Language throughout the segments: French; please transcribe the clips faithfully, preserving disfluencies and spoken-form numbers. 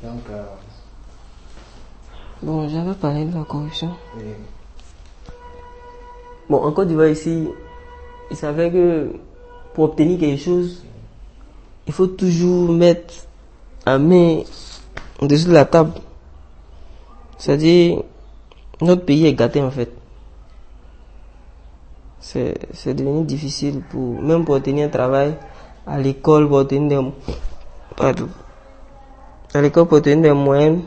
Donc, euh, Bon, j'avais parlé de la corruption. oui. Bon, en Côte d'Ivoire ici, il savait que pour obtenir quelque chose, il faut toujours mettre la main au-dessus de la table. C'est-à-dire, notre pays est gâté en fait. C'est, c'est devenu difficile pour, même pour obtenir un travail à l'école, pour obtenir des, pardon, à l'école pour obtenir des moyens.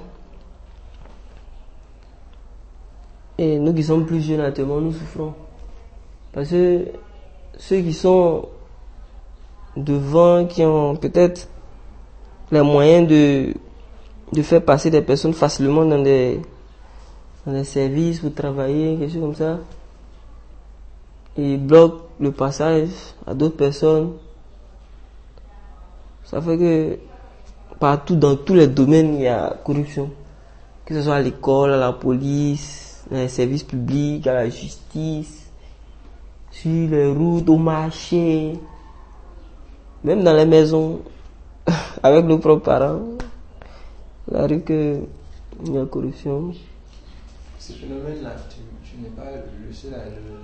Et nous qui sommes plus jeunes actuellement, nous souffrons. Parce que ceux qui sont devant, qui ont peut-être les moyens de, de faire passer des personnes facilement dans des, dans des services pour travailler, quelque chose comme ça, ils bloquent le passage à d'autres personnes. Ça fait que partout, dans tous les domaines, il y a corruption. Que ce soit à l'école, à la police, dans les services publics, à la justice, sur les routes, au marché, même dans les maisons, avec nos propres parents. La rue que il y a corruption. Ce phénomène-là, tu, tu n'es pas le seul à le,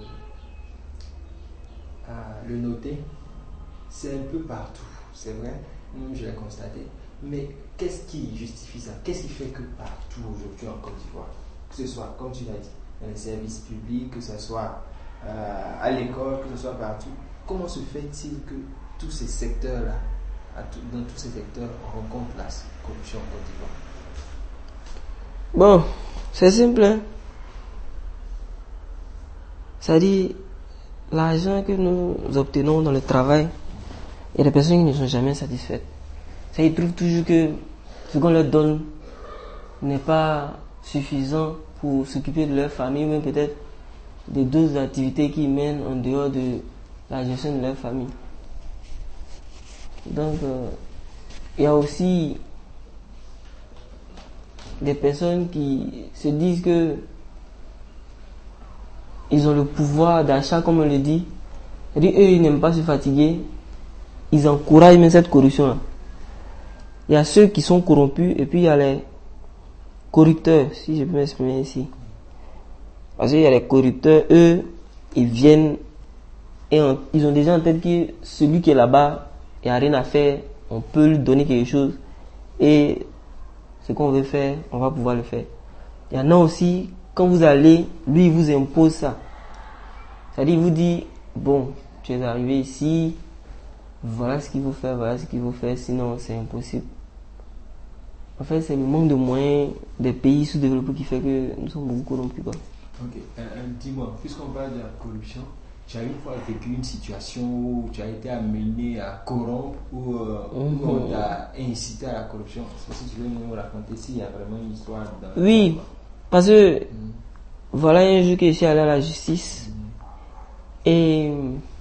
à le noter. C'est un peu partout, c'est vrai, moi je l'ai constaté. Mais qu'est-ce qui justifie ça? Qu'est-ce qui fait que partout aujourd'hui en Côte d'Ivoire, que ce soit, comme tu l'as dit, dans les services publics, que ce soit euh, à l'école, que ce soit partout, comment se fait-il que tous ces secteurs-là, dans tous ces secteurs, rencontrent la corruption en Côte d'Ivoire? Bon, c'est simple, hein? C'est-à-dire, l'argent que nous obtenons dans le travail, il y a des personnes qui ne sont jamais satisfaites. Ça, ils trouvent toujours que ce qu'on leur donne n'est pas suffisant pour s'occuper de leur famille, mais peut-être des d'autres activités qu'ils mènent en dehors de la gestion de leur famille. Donc, euh, il y a aussi des personnes qui se disent que ils ont le pouvoir d'achat, comme on le dit. C'est-à-dire, eux, ils n'aiment pas se fatiguer. Ils encouragent même cette corruption-là. Il y a ceux qui sont corrompus et puis il y a les corrupteurs, si je peux m'exprimer ici. Parce qu'il y a les corrupteurs, eux, ils viennent et on, ils ont déjà en tête que celui qui est là-bas, il n'y a rien à faire, on peut lui donner quelque chose et ce qu'on veut faire, on va pouvoir le faire. Il y en a aussi, quand vous allez, lui, il vous impose ça. C'est-à-dire, il vous dit, bon, tu es arrivé ici, voilà ce qu'il faut faire, voilà ce qu'il faut faire, sinon c'est impossible. En fait, c'est le manque de moyens des pays sous-développés qui fait que nous sommes beaucoup corrompus, quoi. Ok, euh, euh, dis-moi, puisqu'on parle de la corruption, tu as une fois vécu une situation où tu as été amené à corrompre ou euh, Mm-hmm. où on t'a incité à la corruption? Si tu veux nous raconter s'il y a vraiment une histoire dans Oui, dans... parce que Mm. voilà un jour que je suis allé à la justice Mm. et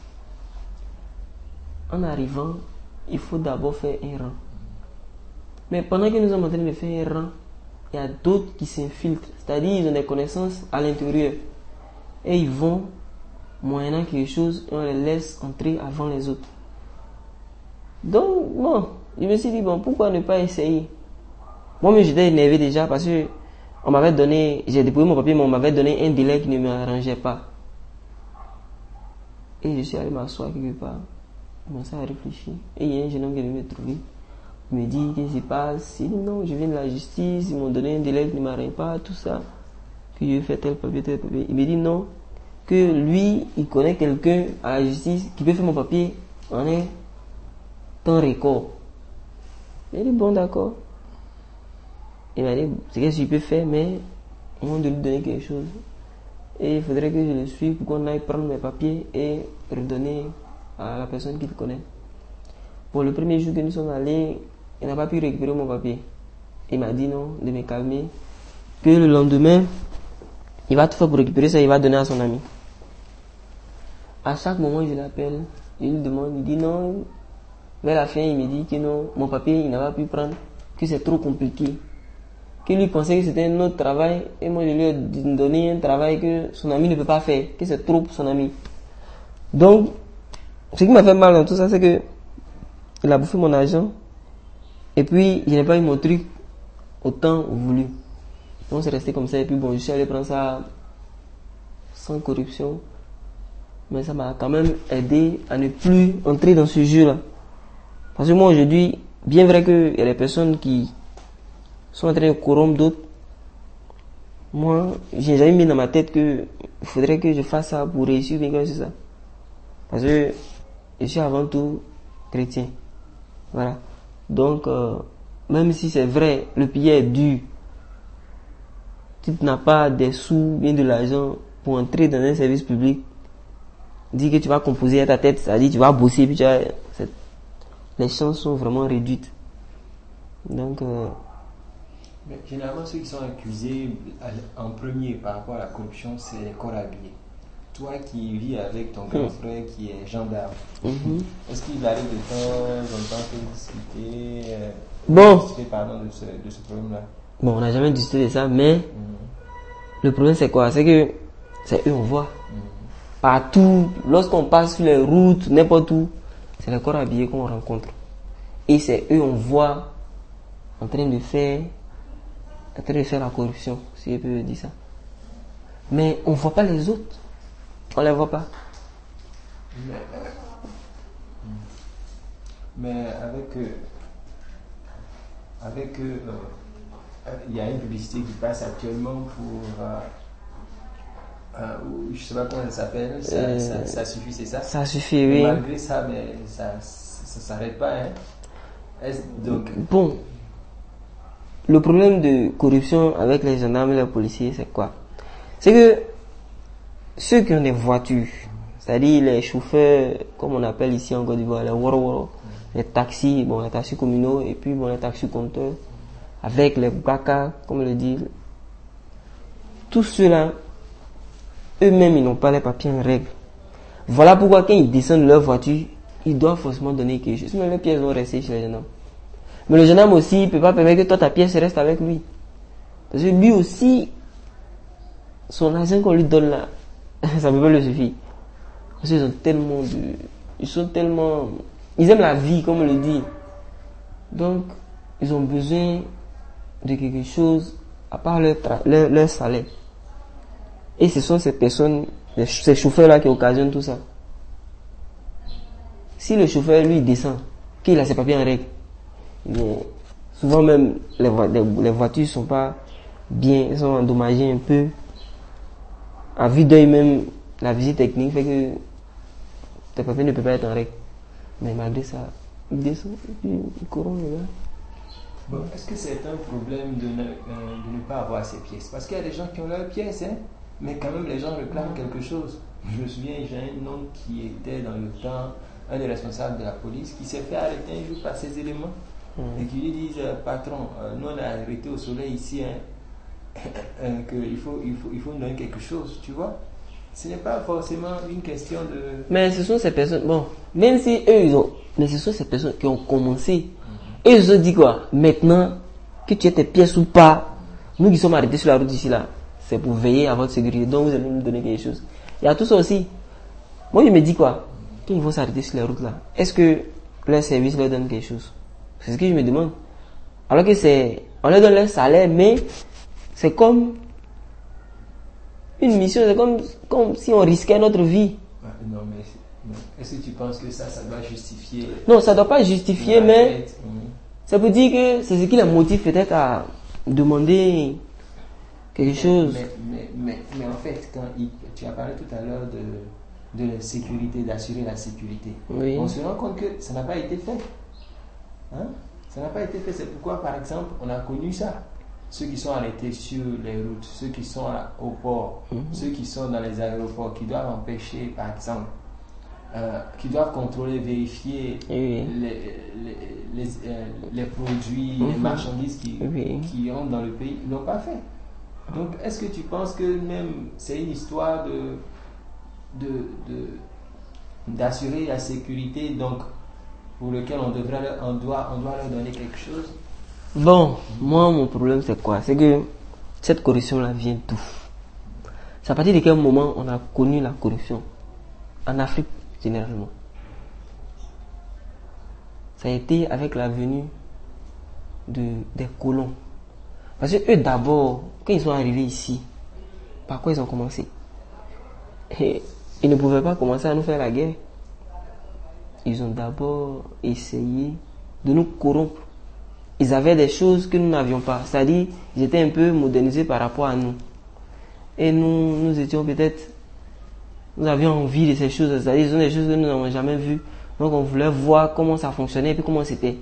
en arrivant, il faut d'abord faire un rang. Mais pendant que nous sommes en train de faire un rang, il y a d'autres qui s'infiltrent, c'est-à-dire ils ont des connaissances à l'intérieur et ils vont moyennant quelque chose et on les laisse entrer avant les autres. Donc bon, je me suis dit bon, pourquoi ne pas essayer? Moi-même j'étais énervé déjà parce que on m'avait donné, j'ai déposé mon papier mais on m'avait donné un délai qui ne m'arrangeait pas. Et je suis allé m'asseoir quelque part, commencer à réfléchir et il y a un jeune homme qui est venu me trouver. Il me dit qu'est-ce qui se passe? Il dit non, je viens de la justice, ils m'ont donné un délai qui ne m'arrange pas, tout ça, que je vais faire tel papier, tel papier. Il me dit non, que lui, il connaît quelqu'un à la justice qui peut faire mon papier en un temps record. Il dit bon, d'accord. Il m'a dit c'est qu'est-ce qu'il peut faire, mais au moins de lui donner quelque chose. Et il faudrait que je le suive pour qu'on aille prendre mes papiers et redonner à la personne qu'il connaît. Pour le premier jour que nous sommes allés, il n'a pas pu récupérer mon papier. Il m'a dit non, de me calmer, que le lendemain, il va tout faire pour récupérer ça, il va donner à son ami. À chaque moment, je l'appelle, je lui demande, il dit non. Vers la fin, il me dit que non, mon papier, il n'a pas pu prendre, que c'est trop compliqué. Que lui pensait que c'était un autre travail, et moi je lui ai donné un travail que son ami ne peut pas faire, que c'est trop pour son ami. Donc, ce qui m'a fait mal dans tout ça, c'est que il a bouffé mon argent, et puis il n'a pas eu mon truc au temps voulu. Donc c'est resté comme ça et puis bon, je suis allé prendre ça sans corruption. Mais ça m'a quand même aidé à ne plus entrer dans ce jeu-là. Parce que moi aujourd'hui, bien vrai qu'il y a des personnes qui sont en train de corrompre d'autres, moi, j'ai jamais mis dans ma tête que il faudrait que je fasse ça pour réussir, bien que c'est ça. Parce que je suis avant tout chrétien. Voilà. Donc, euh, même si c'est vrai, le billet est dur, tu n'as pas des sous, bien de l'argent pour entrer dans un service public, dis que tu vas composer à ta tête, ça dit tu vas bosser, puis tu vas, les chances sont vraiment réduites. Donc, euh, mais généralement, ceux qui sont accusés en premier par rapport à la corruption, c'est les corps habillés. Toi qui vis avec ton grand frère qui est gendarme, mm-hmm. est-ce qu'il arrive de temps en temps de discuter, euh, bon. discuter pardon, de ce, de ce problème-là? Bon, on n'a jamais discuté de ça, mais mm-hmm. le problème c'est quoi? C'est que c'est eux on voit. Mm-hmm. Partout, lorsqu'on passe sur les routes, n'importe où, c'est les corps habillés qu'on rencontre. Et c'est eux on voit en train de faire en train de faire la corruption, si je peux dire ça. Mais on ne voit pas les autres. On ne les voit pas. Mais, mais avec euh, avec euh, euh, il y a une publicité qui passe actuellement pour euh, euh, je ne sais pas comment elle s'appelle, ça, euh, ça, ça suffit, c'est ça? Ça suffit, oui. Malgré ça, mais ça ne s'arrête pas. Hein? Est-ce, donc, bon. Le problème de corruption avec les gendarmes et les policiers, c'est quoi? C'est que ceux qui ont des voitures, c'est-à-dire les chauffeurs, comme on appelle ici en Côte d'Ivoire, les woro woro, les taxis, bon, les taxis communaux, et puis bon, les taxis compteurs, avec les baka, comme on le dit, tous ceux-là, eux-mêmes, ils n'ont pas les papiers en règle. Voilà pourquoi quand ils descendent de leur voiture, ils doivent forcément donner quelque chose. Sinon, les pièces vont rester chez les gendarmes. Mais le jeune homme aussi ne peut pas permettre que toi ta pièce reste avec lui. Parce que lui aussi, son argent qu'on lui donne là, ça ne peut pas le suffire. Parce qu'ils ont tellement de... Ils sont tellement... Ils aiment la vie, comme on le dit. Donc, ils ont besoin de quelque chose à part leur, tra... leur, leur salaire. Et ce sont ces personnes, ces chauffeurs-là qui occasionnent tout ça. Si le chauffeur, lui, descend, qu'il a ses papiers en règle, mais souvent même les, vo- les, les voitures sont pas bien, elles sont endommagées un peu. À vue d'œil même, la visite technique fait que tes papiers ne peuvent pas être en règle. Mais malgré ça, ils descendent et puis ils courent les gars. Bon, est-ce que c'est un problème de ne, euh, de ne pas avoir ces pièces? Parce qu'il y a des gens qui ont leurs pièces, hein, mais quand même les gens réclament quelque chose. Je me souviens, j'ai un homme qui était dans le temps, un des responsables de la police, qui s'est fait arrêter un jour par ces éléments. Et qui lui disent, euh, patron, euh, nous on a arrêté au soleil ici, hein, euh, qu'il faut, il faut, il faut nous donner quelque chose, tu vois. Ce n'est pas forcément une question de... Mais ce sont ces personnes, bon, même si eux ils ont, mais ce sont ces personnes qui ont commencé. Mm-hmm. Et ils se sont dit quoi, maintenant que tu as tes pièces ou pas, nous qui sommes arrêtés sur la route ici là, c'est pour veiller à votre sécurité, donc vous allez nous donner quelque chose. Il y a tout ça aussi. Moi je me dis quoi, quand ils vont s'arrêter sur la route là, est-ce que leur service leur donne quelque chose? C'est ce que je me demande. Alors que c'est, on leur donne leur salaire, mais c'est comme une mission, c'est comme, comme si on risquait notre vie. Non, mais non. Est-ce que tu penses que ça, ça doit justifier? Non, ça ne doit pas justifier, mais mmh. ça peut dire que c'est ce qui les motive peut-être à demander quelque chose. Mais, mais, mais, mais en fait, quand il, tu as parlé tout à l'heure de, de la sécurité, d'assurer la sécurité, oui. On se rend compte que ça n'a pas été fait. Hein? Ça n'a pas été fait. C'est pourquoi, par exemple, on a connu ça. Ceux qui sont arrêtés sur les routes, ceux qui sont au port, mm-hmm. ceux qui sont dans les aéroports, qui doivent empêcher, par exemple, euh, qui doivent contrôler, vérifier oui. les, les, les, euh, les produits, mm-hmm. les marchandises qui, oui. qui rentrent dans le pays, ils ne l'ont pas fait. Donc, est-ce que tu penses que même c'est une histoire de, de, de, d'assurer la sécurité, donc pour lequel on, devrait, on, doit, on doit leur donner quelque chose? Bon, moi mon problème c'est quoi? C'est que cette corruption là vient d'où? C'est à partir de quel moment on a connu la corruption? En Afrique généralement. Ça a été avec la venue de, des colons. Parce que eux d'abord, quand ils sont arrivés ici, par quoi ils ont commencé? Et ils ne pouvaient pas commencer à nous faire la guerre. Ils ont d'abord essayé de nous corrompre. Ils avaient des choses que nous n'avions pas. C'est-à-dire, ils étaient un peu modernisés par rapport à nous. Et nous, nous étions peut-être... Nous avions envie de ces choses. C'est-à-dire, ce sont des choses que nous n'avons jamais vues. Donc, on voulait voir comment ça fonctionnait et puis comment c'était.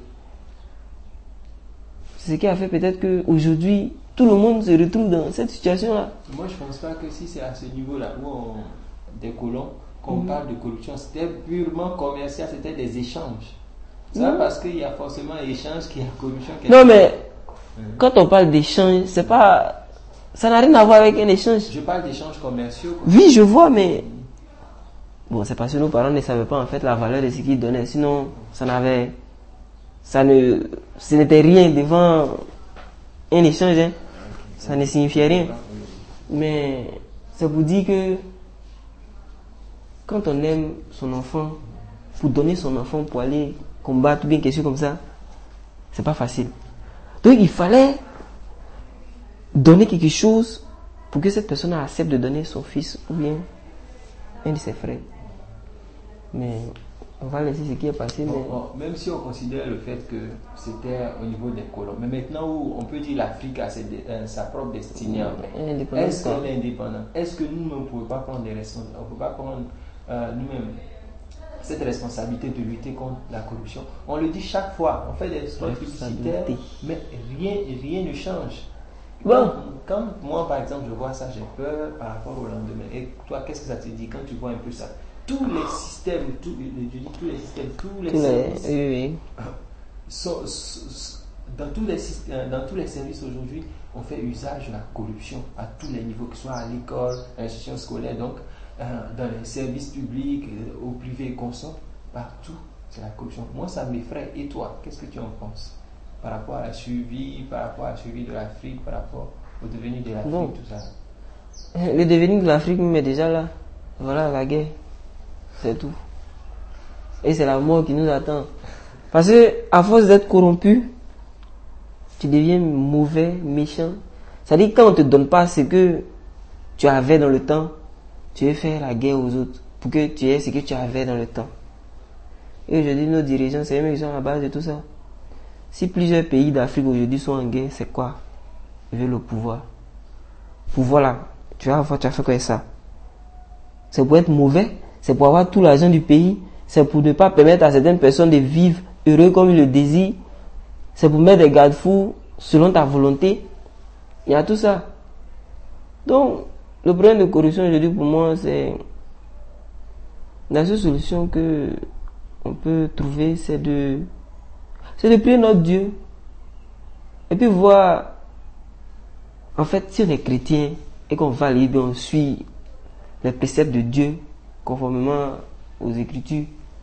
C'est ce qui a fait peut-être qu'aujourd'hui, tout le monde se retrouve dans cette situation-là. Moi, je ne pense pas que si c'est à ce niveau-là où on, des colons, qu'on mmh. parle de corruption, c'était purement commercial, c'était des échanges. C'est pas mmh. parce qu'il y a forcément échange qu'il y a corruption. Non, mais mmh. quand on parle d'échange, c'est pas... ça n'a rien à voir avec un échange. Je parle d'échanges commerciaux. Quoi. Oui, je vois, mais... Bon, c'est parce que nos parents ne savaient pas en fait la valeur de ce qu'ils donnaient. Sinon, ça n'avait... Ça ne... Ce n'était rien devant un échange. Hein. Ça ne signifiait rien. Mais ça vous dit que quand on aime son enfant, pour donner son enfant pour aller combattre ou bien quelque chose comme ça, c'est pas facile. Donc il fallait donner quelque chose pour que cette personne accepte de donner son fils ou bien un de ses frères. Mais on va laisser ce qui est passé. Bon, mais... bon, même si on considère le fait que c'était au niveau des colons, mais maintenant où on peut dire l'Afrique a ses, euh, sa propre destinée, est-ce qu'elle est indépendante? Est-ce que nous ne pouvons pas prendre des responsabilités? On ne peut pas prendre euh, nous-mêmes cette responsabilité de lutter contre la corruption? On le dit chaque fois, on fait des spots publicitaires, mais rien, rien ne change. Bon. Quand, quand moi, par exemple, je vois ça, j'ai peur par rapport au lendemain. Et toi, qu'est-ce que ça te dit quand tu vois un peu ça? Tous les systèmes, tous, je dis tous les systèmes, tous les tous services, les, oui, oui. Sont, sont, dans, tous les, dans tous les services aujourd'hui, on fait usage de la corruption à tous les niveaux, que ce soit à l'école, à l'institution scolaire, donc euh, dans les services publics, euh, au privé, consort, partout, c'est la corruption. Moi, ça m'effraie. Et toi, qu'est-ce que tu en penses par rapport à la survie, par rapport à la survie de l'Afrique, par rapport au devenir de l'Afrique, bon. Tout ça? Le devenir de l'Afrique, mais déjà là, voilà la guerre. C'est tout. Et c'est la mort qui nous attend. Parce que à force d'être corrompu, tu deviens mauvais, méchant. C'est-à-dire quand on ne te donne pas ce que tu avais dans le temps, tu veux faire la guerre aux autres pour que tu aies ce que tu avais dans le temps. Et aujourd'hui, nos dirigeants, c'est eux qui sont à la base de tout ça. Si plusieurs pays d'Afrique aujourd'hui sont en guerre, c'est quoi? Ils veulent le pouvoir. Pouvoir là, tu vas avoir, tu as fait quoi ça? C'est pour être mauvais. C'est pour avoir tout l'argent du pays. C'est pour ne pas permettre à certaines personnes de vivre heureux comme ils le désirent. C'est pour mettre des garde-fous selon ta volonté. Il y a tout ça. Donc, le problème de corruption aujourd'hui pour moi, c'est la seule solution que on peut trouver, c'est de c'est de prier notre Dieu. Et puis voir, en fait, si on est chrétien et qu'on va lire, on suit les préceptes de Dieu, conformément aux Écritures,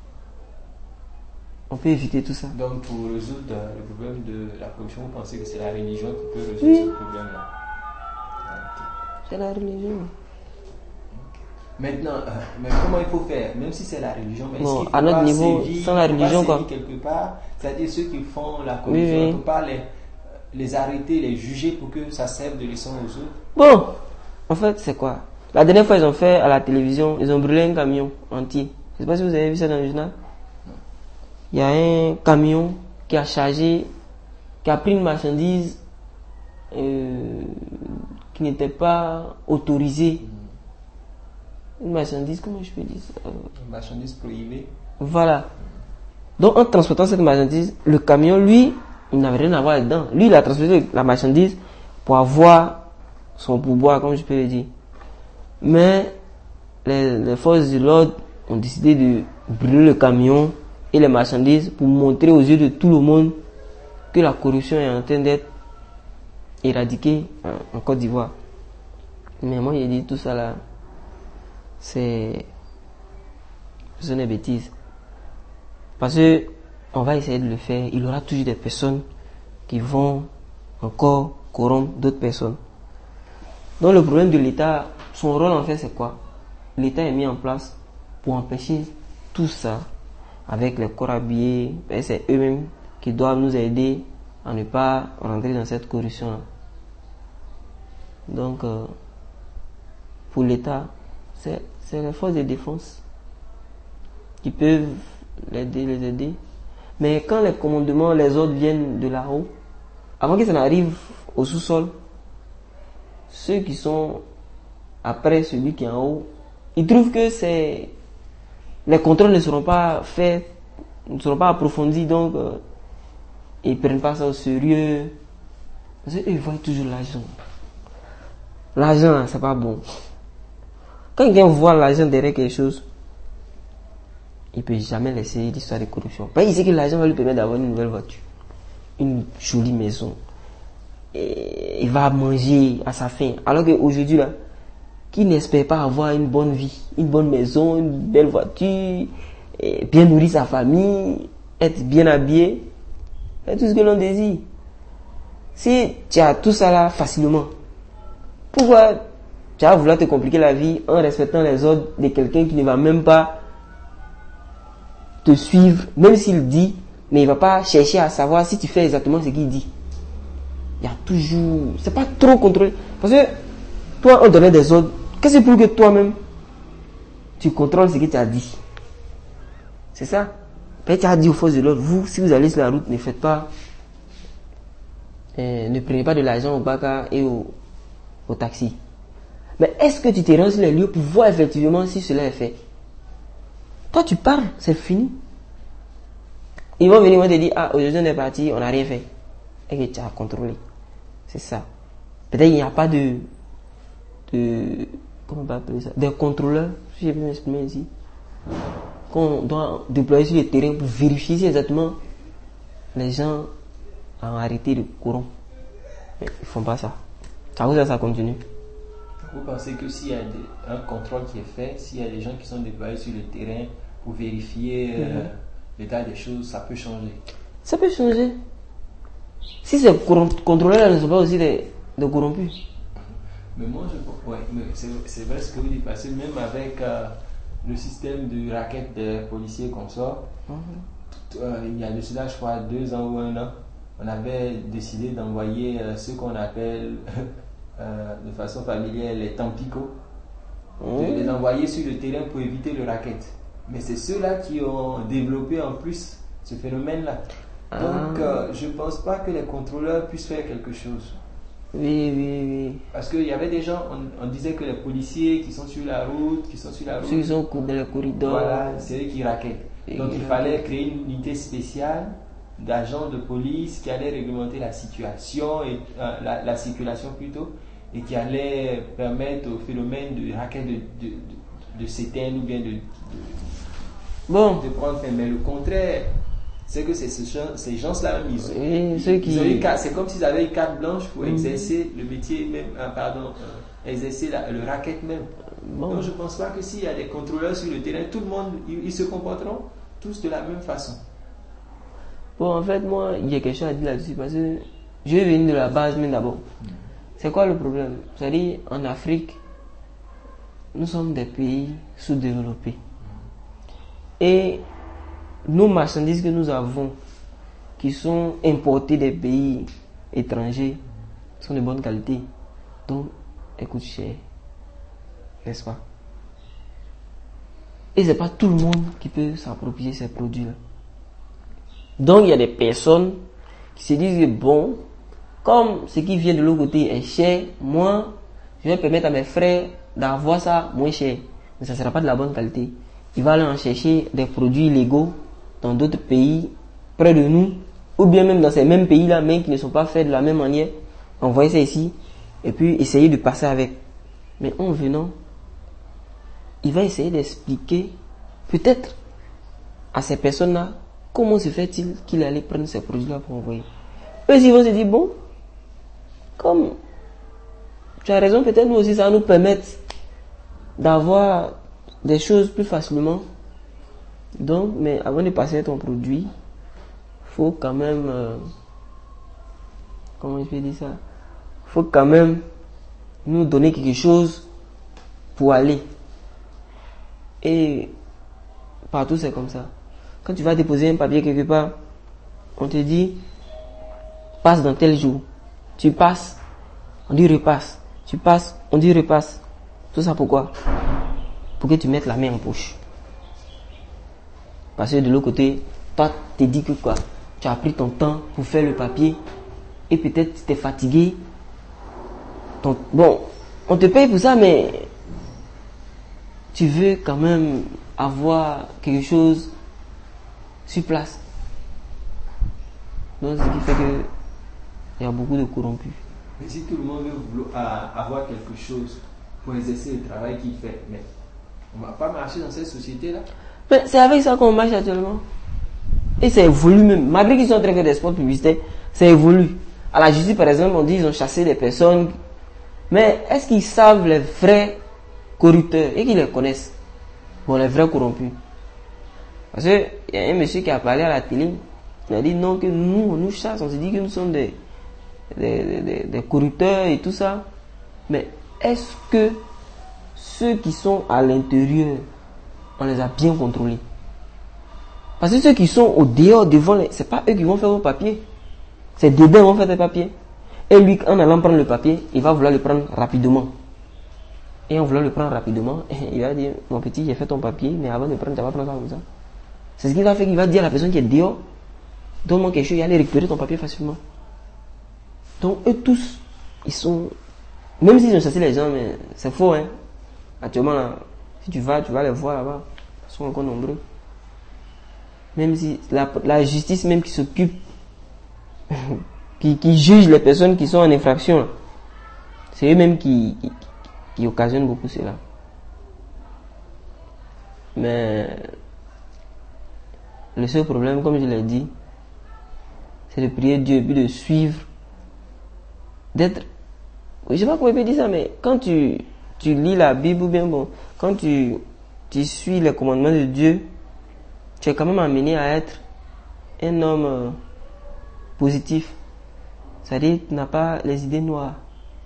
on peut éviter tout ça. Donc, pour résoudre le problème de la corruption, vous pensez que c'est la religion qui peut résoudre oui. ce problème-là? Okay. C'est la religion. Okay. Maintenant, euh, mais comment il faut faire? Même si c'est la religion, mais bon, est-ce qu'il à notre pas niveau, sévir, sans la religion, quoi. quelque part, c'est-à-dire ceux qui font la corruption, oui, oui. on ne peut pas les, les arrêter, les juger pour que ça serve de leçon aux autres? Bon, en fait, c'est quoi? La dernière fois, ils ont fait à la télévision, ils ont brûlé un camion entier. Je ne sais pas si vous avez vu ça dans le journal. Il y a un camion qui a chargé, qui a pris une marchandise euh, qui n'était pas autorisée. Une marchandise, comment je peux dire ça? Une marchandise prohibée. Voilà. Donc, en transportant cette marchandise, le camion, lui, il n'avait rien à voir dedans. Lui, il a transporté la marchandise pour avoir son pourboire, comme je peux le dire. Mais les, les forces de l'ordre ont décidé de brûler le camion et les marchandises pour montrer aux yeux de tout le monde que la corruption est en train d'être éradiquée en, en Côte d'Ivoire. Mais moi, j'ai dit tout ça là, c'est ce n'est bêtise. Parce que on va essayer de le faire, il y aura toujours des personnes qui vont encore corrompre d'autres personnes. Donc le problème de l'État, son rôle en fait c'est quoi? L'État est mis en place pour empêcher tout ça avec les corps habillés. C'est eux-mêmes qui doivent nous aider à ne pas rentrer dans cette corruption-là. Donc, euh, pour l'État, c'est, c'est les forces de défense qui peuvent l'aider, les aider. Mais quand les commandements, les ordres viennent de là-haut, avant que ça n'arrive au sous-sol, ceux qui sont après celui qui est en haut, ils trouvent que c'est, les contrôles ne seront pas faits, ne seront pas approfondis, donc euh, ils ne prennent pas ça au sérieux. Parce qu'ils voient toujours l'argent. L'argent, c'est pas bon. Quand quelqu'un voit l'argent derrière quelque chose, il ne peut jamais laisser l'histoire de corruption. Parce qu'il sait que l'argent va lui permettre d'avoir une nouvelle voiture, une jolie maison. Et il va manger à sa faim. Alors qu'aujourd'hui, là, qui n'espère pas avoir une bonne vie, une bonne maison, une belle voiture, et bien nourrir sa famille, être bien habillé, c'est tout ce que l'on désire. Si tu as tout ça là facilement, pourquoi tu vas vouloir te compliquer la vie en respectant les ordres de quelqu'un qui ne va même pas te suivre, même s'il dit, mais il ne va pas chercher à savoir si tu fais exactement ce qu'il dit. Il y a toujours... C'est pas trop contrôlé. Parce que toi, on donnait des ordres. Qu'est-ce que c'est pour que toi-même, tu contrôles ce que tu as dit? C'est ça. Peut-être tu as dit aux forces de l'ordre, vous, si vous allez sur la route, ne faites pas... Euh, ne prenez pas de l'argent au baka et au, au taxi. Mais est-ce que tu te rends sur les lieux pour voir effectivement si cela est fait? Toi, tu parles, c'est fini. Ils vont venir, ils vont te dire, ah, aujourd'hui on est parti, on n'a rien fait. Et que tu as contrôlé. C'est ça. Peut-être qu'il n'y a pas de, de, comment on va appeler ça, des contrôleurs, si je peux m'exprimer ici, qu'on doit déployer sur le terrain pour vérifier si exactement les gens ont arrêté le courant. Mais ils ne font pas ça. Ça vous ça, ça continue. Vous pensez que s'il y a des, un contrôle qui est fait, s'il y a des gens qui sont déployés sur le terrain pour vérifier euh, mm-hmm. l'état des choses, ça peut changer? Ça peut changer. Si ces contrôleurs ne sont pas aussi des, des corrompus. Mais moi, je ouais, mais c'est, c'est vrai ce que vous dites, parce que même avec euh, le système de raquettes des policiers qu'on sort, mm-hmm. euh, il y a de cela, je crois, deux ans ou un an, on avait décidé d'envoyer euh, ce qu'on appelle euh, de façon familière les tampicots, mmh. de les envoyer sur le terrain pour éviter le racket. Mais c'est ceux-là qui ont développé en plus ce phénomène-là. Ah. Donc euh, je ne pense pas que les contrôleurs puissent faire quelque chose. Oui, oui, oui. Parce qu'il y avait des gens, on, on disait que les policiers qui sont sur la route, qui sont sur la route, ceux qui sont dans le corridor, voilà, c'est eux qui raquettent. Donc il fallait créer une unité spéciale d'agents de police qui allaient réglementer la situation et euh, la, la circulation plutôt, et qui allait permettre au phénomène de raquette de, de, de, de s'éteindre ou bien de, de, bon. de prendre fin. Mais le contraire, c'est que c'est ce, ces gens-là même, ils, oui, ils, ceux qui... ils ont eu, c'est comme s'ils avaient une carte blanche pour mmh. exercer le métier même, euh, pardon, euh, exercer la, le racket même. Bon. Donc je ne pense pas que s'il y a des contrôleurs sur le terrain, tout le monde, ils, ils se comporteront tous de la même façon. Bon, en fait, moi, il y a quelque chose à dire là-dessus parce que je vais venir de la base, mais d'abord. C'est quoi le problème? C'est-à-dire, en Afrique, nous sommes des pays sous-développés. Et nos marchandises que nous avons, qui sont importées des pays étrangers, sont de bonne qualité. Donc, elles coûtent cher. N'est-ce pas? Et ce n'est pas tout le monde qui peut s'approprier ces produits-là. Donc, il y a des personnes qui se disent que bon, comme ce qui vient de l'autre côté est cher, moi, je vais permettre à mes frères d'avoir ça moins cher. Mais ça ne sera pas de la bonne qualité. Ils vont aller en chercher des produits illégaux dans d'autres pays près de nous, ou bien même dans ces mêmes pays-là, mais qui ne sont pas faits de la même manière. Envoyer ça ici, et puis essayer de passer avec. Mais en venant, il va essayer d'expliquer, peut-être, à ces personnes-là, comment se fait-il qu'il allait prendre ces produits-là pour envoyer. Eux, ils vont se dire, bon, comme tu as raison, peut-être nous aussi, ça va nous permettre d'avoir des choses plus facilement. Donc, mais avant de passer ton produit, il faut quand même, euh, comment je peux dire ça, il faut quand même nous donner quelque chose pour aller. Et partout, c'est comme ça. Quand tu vas déposer un papier quelque part, on te dit, passe dans tel jour. Tu passes, on dit repasse. Tu passes, on dit repasse. Tout ça pourquoi? Pour que tu mettes la main en poche. Parce que de l'autre côté, toi, tu te dis que quoi? Tu as pris ton temps pour faire le papier et peut-être tu es fatigué. Ton, bon, on te paye pour ça, mais tu veux quand même avoir quelque chose sur place. Donc, ce qui fait que il y a beaucoup de corrompus. Mais si tout le monde veut avoir quelque chose pour exercer le travail qu'il fait, mais on ne va pas marcher dans cette société-là. Mais c'est avec ça qu'on marche actuellement. Et ça évolue même. Malgré qu'ils sont en train de faire des sports publicitaires, ça évolue. À la justice, par exemple, on dit qu'ils ont chassé des personnes. Mais est-ce qu'ils savent les vrais corrupteurs et qu'ils les connaissent? Bon, les vrais corrompus. Parce qu'il y a un monsieur qui a parlé à la télé. Il a dit non, que nous, on nous chasse. On se dit que nous sommes des, des, des, des corrupteurs et tout ça. Mais est-ce que ceux qui sont à l'intérieur, on les a bien contrôlés? Parce que ceux qui sont au dehors, devant, les, c'est pas eux qui vont faire vos papiers. C'est dedans qui vont faire des papiers. Et lui, en allant prendre le papier, il va vouloir le prendre rapidement. Et en voulant le prendre rapidement, il va dire, mon petit, j'ai fait ton papier, mais avant de prendre, tu vas prendre ça comme ça. C'est ce qu'il va faire, qu'il va dire à la personne qui est dehors, donne-moi quelque chose, il va aller récupérer ton papier facilement. Donc, eux tous, ils sont, même s'ils ont chassé les gens, mais c'est faux, hein. Actuellement, là, si tu vas, tu vas les voir là-bas. Ils sont encore nombreux. Même si la, la justice même qui s'occupe, qui, qui juge les personnes qui sont en infraction, là, c'est eux-mêmes qui, qui, qui occasionnent beaucoup cela. Mais le seul problème, comme je l'ai dit, c'est de prier Dieu et puis de suivre, d'être, je ne sais pas comment il peut dire ça, mais quand tu, tu lis la Bible ou bien bon, quand tu, tu suis les commandements de Dieu, tu es quand même amené à être un homme euh, positif. C'est-à-dire que tu n'as pas les idées noires.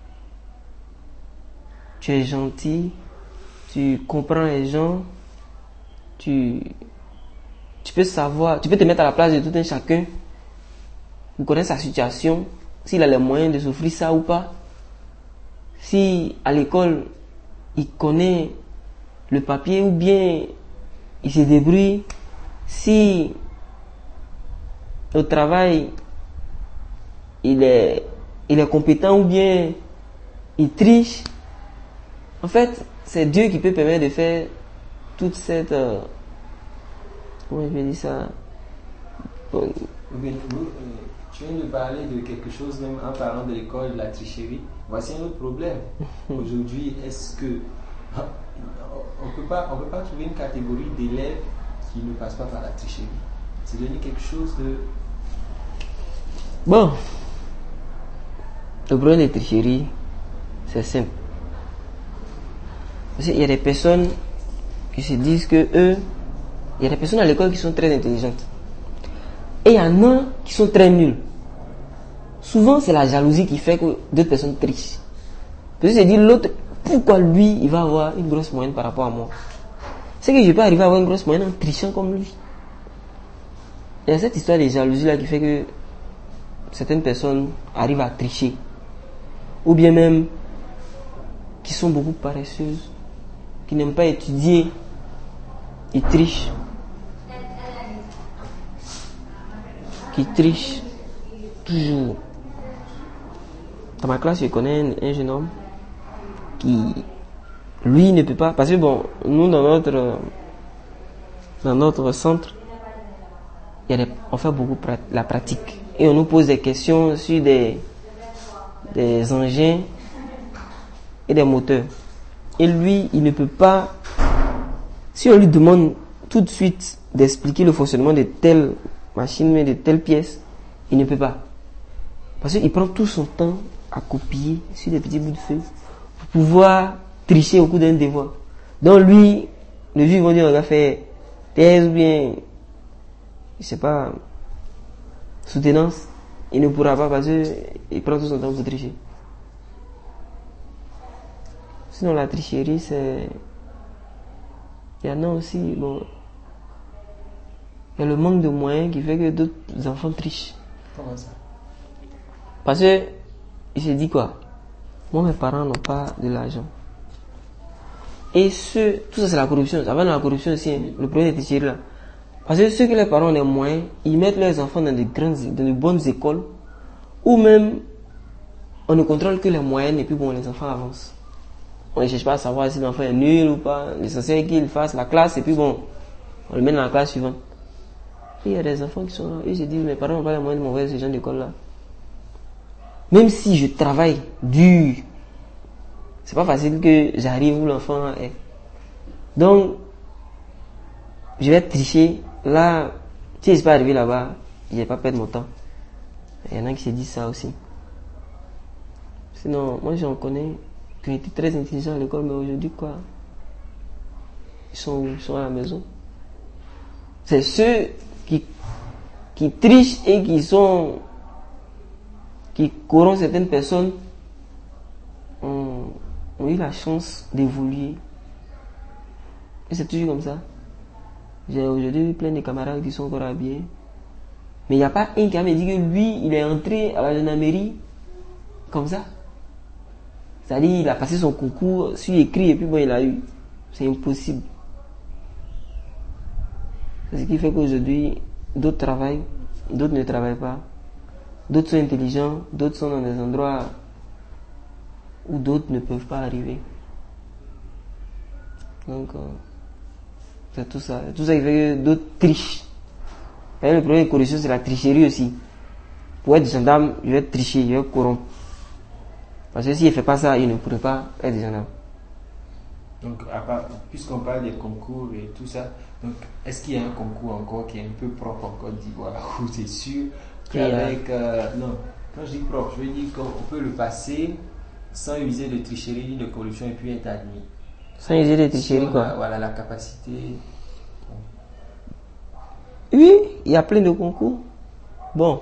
Tu es gentil, tu comprends les gens, tu, tu peux savoir, tu peux te mettre à la place de tout un chacun, tu connais sa situation, s'il a les moyens de s'offrir ça ou pas. Si à l'école, il connaît le papier ou bien il se débrouille, si au travail, il est, il est compétent ou bien il triche. En fait, c'est Dieu qui peut permettre de faire toute cette... Euh, comment je vais dire ça? Bon. Oui, nous, euh, tu viens de parler de quelque chose, même en parlant de l'école, de la tricherie. Voici un autre problème. Aujourd'hui, est-ce que... On ne peut pas, on peut pas trouver une catégorie d'élèves qui ne passent pas par la tricherie. C'est devenu quelque chose de... Bon. Le problème des tricheries, c'est simple. Parce qu'il y a des personnes qui se disent que eux, il y a des personnes à l'école qui sont très intelligentes. Et il y en a qui sont très nuls. Souvent, c'est la jalousie qui fait que d'autres personnes trichent. Parce que se dit l'autre, pourquoi lui, il va avoir une grosse moyenne par rapport à moi? C'est que je peux arriver à avoir une grosse moyenne en trichant comme lui. Il y a cette histoire de jalousie là qui fait que certaines personnes arrivent à tricher. Ou bien même qui sont beaucoup paresseuses, qui n'aiment pas étudier, ils trichent. Qui trichent toujours. Dans ma classe, je connais un, un jeune homme qui, lui, ne peut pas, parce que bon, nous dans notre dans notre centre, il y a des, on fait beaucoup prat, la pratique et on nous pose des questions sur des des engins et des moteurs. Et lui, il ne peut pas, si on lui demande tout de suite d'expliquer le fonctionnement de telle machine, mais de telle pièce, il ne peut pas. Parce qu'il prend tout son temps à copier sur des petits bouts de feuilles pour pouvoir tricher au cours d'un devoir. Donc lui, le juge va dire, on va faire thèse ou bien, je sais pas, soutenance. Il ne pourra pas parce qu'il prend tout son temps pour tricher. Sinon la tricherie, c'est... Il y en a aussi, bon... Il y a le manque de moyens qui fait que d'autres enfants trichent. Comment ça? Parce que, il se dit quoi? Moi, mes parents n'ont pas de l'argent. Et ce, tout ça, c'est la corruption. Ça va dans la corruption aussi, hein, le problème des tricheries là. Parce que ceux que les parents ont les moyens, ils mettent leurs enfants dans de grandes, dans de bonnes écoles, ou même, on ne contrôle que les moyennes et puis bon, les enfants avancent. On ne cherche pas à savoir si l'enfant est nul ou pas. L'essentiel est qu'il fasse la classe et puis bon, on le met dans la classe suivante. Et il y a des enfants qui sont là. Et je dis, mes parents n'ont pas les moyens de m'envoyer ce genre d'école là. Même si je travaille dur, c'est pas facile que j'arrive où l'enfant est. Donc, je vais tricher. Là, si je ne suis pas arrivé là-bas, je ne vais pas perdre mon temps. Il y en a qui se disent ça aussi. Sinon, moi j'en connais qui étaient très intelligents à l'école, mais aujourd'hui quoi? Ils sont, ils sont à la maison. C'est ceux qui, qui trichent et qui sont, qui corrompent certaines personnes, ont, ont eu la chance d'évoluer. Et c'est toujours comme ça. J'ai aujourd'hui plein de camarades qui sont encore habillés. Mais il n'y a pas un qui m'a dit que lui, il est entré à la gendarmerie comme ça. C'est-à-dire, il a passé son concours sur écrit et puis bon, il a eu. C'est impossible. C'est ce qui fait qu'aujourd'hui, d'autres travaillent, d'autres ne travaillent pas. D'autres sont intelligents, d'autres sont dans des endroits où d'autres ne peuvent pas arriver. Donc, euh, c'est tout ça. Tout ça qui fait que d'autres trichent. Et le problème de corruption, c'est la tricherie aussi. Pour être gendarme, je vais tricher, je vais corrompre. Parce que s'il ne fait pas ça, il ne pourrait pas être gendarme. Donc, à part, puisqu'on parle des concours et tout ça, donc, est-ce qu'il y a un concours encore qui est un peu propre en Côte d'Ivoire, où c'est sûr qu'avec... Euh, non, quand je dis propre, je veux dire qu'on peut le passer sans user de tricherie ni de corruption et puis être admis. Sans user de tricherie, si quoi. A, voilà, la capacité... Oui, il y a plein de concours. Bon.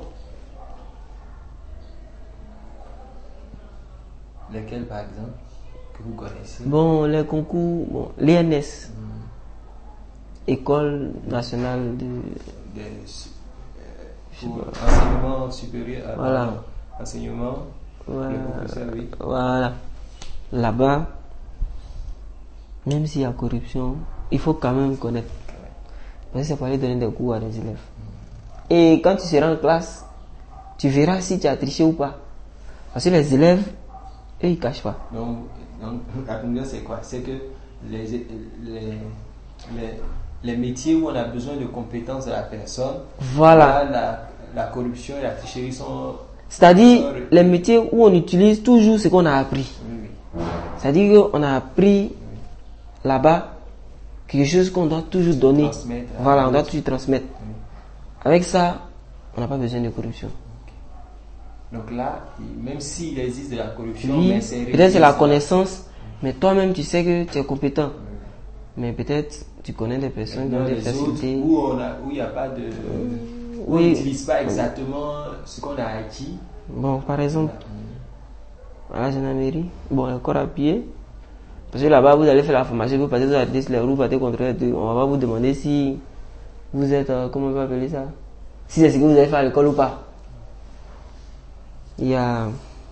Lesquels, par exemple, que vous connaissez? Bon, les concours, bon, l'E N S, mmh. École nationale de... de euh, pour enseignement supérieur, euh, voilà. Pardon, enseignement, voilà. le professeur, oui. Voilà. Là-bas, même s'il y a corruption, il faut quand même connaître. Parce que c'est pour aller donner des cours à des élèves. Mmh. Et quand tu seras en classe, tu verras si tu as triché ou pas. Parce que les élèves, eux, ils ne cachent pas. Donc, donc la conclusion, c'est quoi? C'est que les, les, les, les métiers où on a besoin de compétences de la personne, voilà. Là, la, la corruption et la tricherie sont... C'est-à-dire, sont... les métiers où on utilise toujours ce qu'on a appris. Oui, oui. C'est-à-dire qu'on a appris oui. là-bas quelque chose qu'on doit toujours donner. Voilà, on doit toujours transmettre. Oui. Avec ça, on n'a pas besoin de corruption. Donc là, même s'il existe de la corruption, oui, mais c'est peut-être c'est la connaissance, mais toi-même tu sais que tu es compétent. Oui. Mais peut-être tu connais des personnes qui ont des facilités. Où on a, où il n'y a pas de, oui. où on n'utilise pas exactement ce qu'on a acquis. Bon, par exemple, à la gendarmerie, bon, le corps à pied. Parce que là-bas, vous allez faire la formation, vous partez sur la test, les roues, vous partez contrôler. On va pas vous demander si vous êtes, euh, comment on peut appeler ça, si c'est ce que vous avez fait à l'école ou pas. Il y a...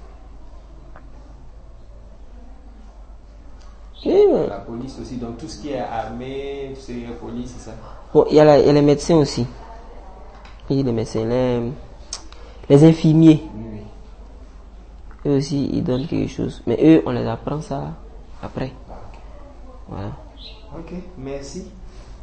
la police aussi, donc tout ce qui est armée, c'est la police, c'est ça. Bon, il y a, la, il y a les médecins aussi. Il y a les médecins, les, les infirmiers. Oui, oui. Eux aussi, ils donnent quelque chose. Mais eux, on les apprend ça après. Ah, okay. Voilà. Ok, merci.